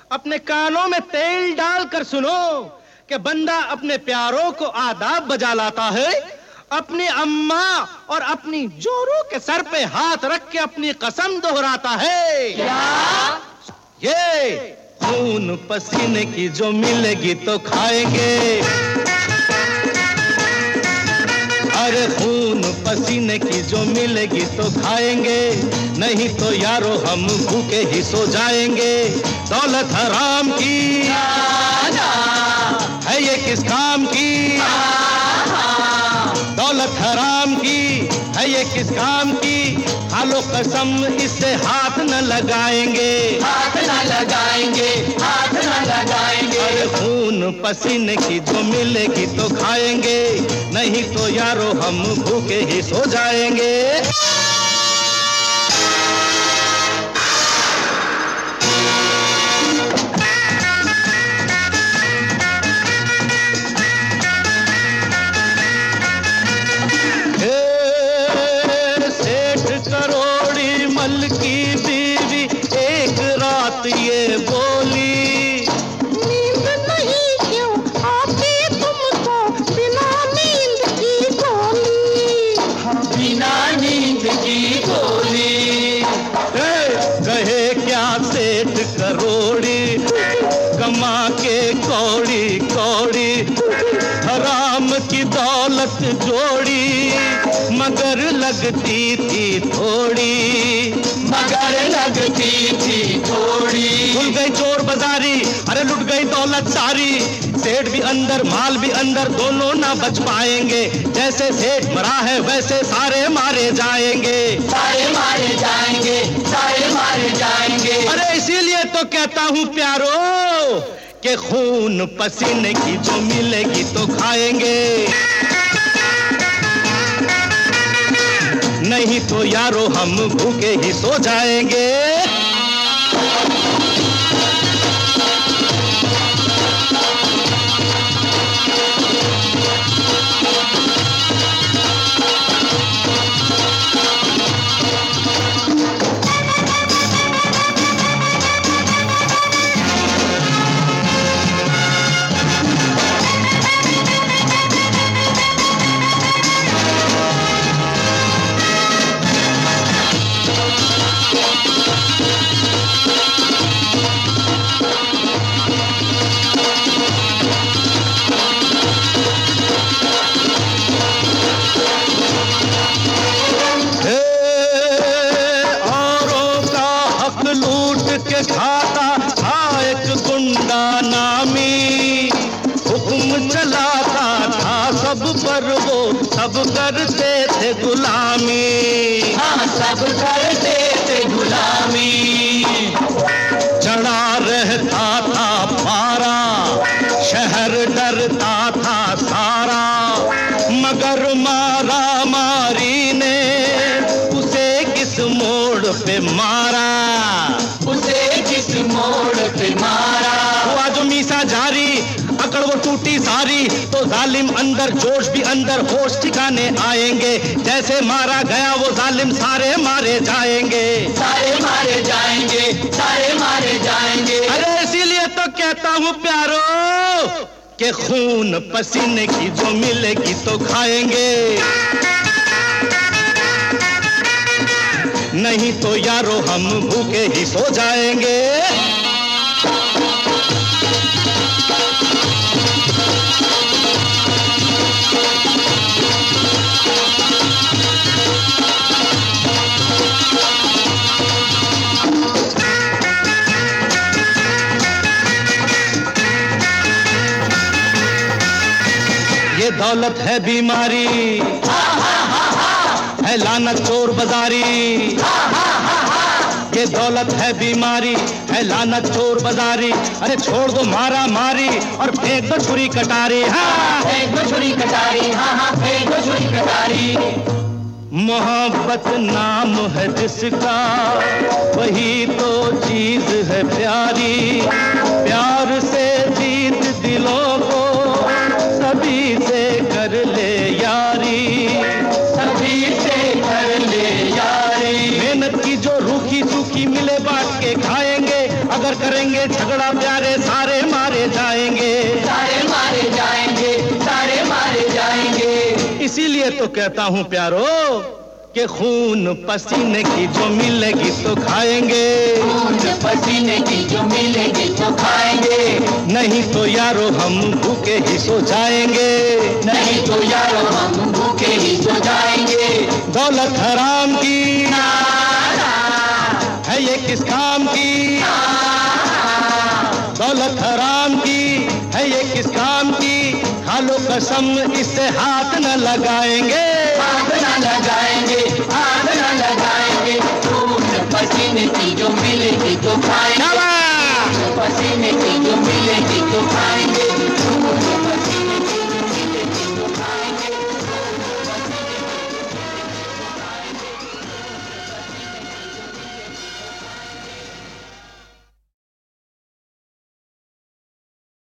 अपने कानों में तेल डालकर सुनो कि बंदा अपने प्यारों को आदाब बजा लाता है, अपनी अम्मा और अपनी जोरों के सर पे हाथ रख के अपनी कसम दोहराता है। क्या? ये खून पसीने की जो मिलेगी तो खाएंगे, अरे खून पसीने की जो मिलेगी तो खाएंगे, नहीं तो यारो हम भूखे ही सो जाएंगे। दौलत हराम की है ये किस काम की, दौलत हराम की है ये किस काम की, खालो कसम इससे हाथ न लगाएंगे, हाथ न लगाएंगे, हाथ न लगाएंगे। अरे खून पसीने की जो मिलेगी तो खाएंगे, नहीं तो यारो हम भूखे ही सो जाएंगे। ये बोली नींद नहीं क्यों आती तुमको बिना नींद की गोली, बिना नींद की गोली। कहे क्या सेठ करोड़ी कमा के कौड़ी कौड़ी, हराम की दौलत जोड़ी मगर लगती थी थोड़ी, मगर लगती थी थोड़ी। खुल गई चोर बाजारी, अरे लुट गई दौलत सारी, सेठ भी अंदर माल भी अंदर, दोनों ना बच पाएंगे। जैसे सेठ मरा है वैसे सारे मारे जाएंगे, सारे मारे जाएंगे, सारे मारे जाएंगे। अरे इसीलिए तो कहता हूँ प्यारो कि खून पसीने की जो मिलेगी तो खाएंगे, नहीं तो यारो हम भूखे ही सो जाएंगे। खाता था एक गुंडा नामी, हुक्म चलाता था सब पर, वो सब करते थे गुलामी। हाँ, सब करते थे गुलामी। चढ़ा रहता था पारा, शहर डरता था सारा, मगर मारा मारी ने उसे किस मोड़ पे मारा, उसे किस मोड़ पे मारा। हुआ जो मीसा जारी, अकड़ वो टूटी सारी, तो जालिम अंदर जोश भी अंदर, होश ठिकाने आएंगे। जैसे मारा गया वो जालिम सारे मारे जाएंगे, सारे मारे जाएंगे, सारे मारे जाएंगे। अरे इसीलिए तो कहता हूँ प्यारो कि खून पसीने की जो मिलेगी तो खाएंगे, नहीं तो यारो हम भूखे ही सो जाएंगे। ये दौलत है बीमारी, है लानत चोर बाजारी। ये दौलत है बीमारी, है लानत चोर बाजारी। अरे छोड़ दो मारा मारी और फेंक दो छुरी कटारी। हाँ, फेंक दो छुरी कटारी। हाँ हाँ, फेंक दो छुरी कटारी। मोहब्बत नाम है जिसका, वही तो चीज है प्यारी। प्यार से जीत दिलों को, सभी से कर ले यारी, सभी से कर ले यारी। मेहनत की जो रूखी सूखी मिले बांट के खाएंगे, अगर करेंगे झगड़ा इसीलिए तो कहता हूँ प्यारो कि खून पसीने की जो मिलेगी तो खाएंगे, खून पसीने की जो मिलेगी तो खाएंगे, नहीं तो यारो हम भूखे ही सो जाएंगे, नहीं तो यारो हम भूखे ही सो जाएंगे। दौलत हराम की है ये किस काम की, दौलत हराम की है ये किस काम की, खा लो कसम इससे हाथ न लगाएंगे, हाथ न लगाएंगे, हाथ न लगाएंगे। खून पसीने की जो मिलेगी तो खाएंगे, शाबाश! पसीने की जो मिलेगी तो खाएंगे।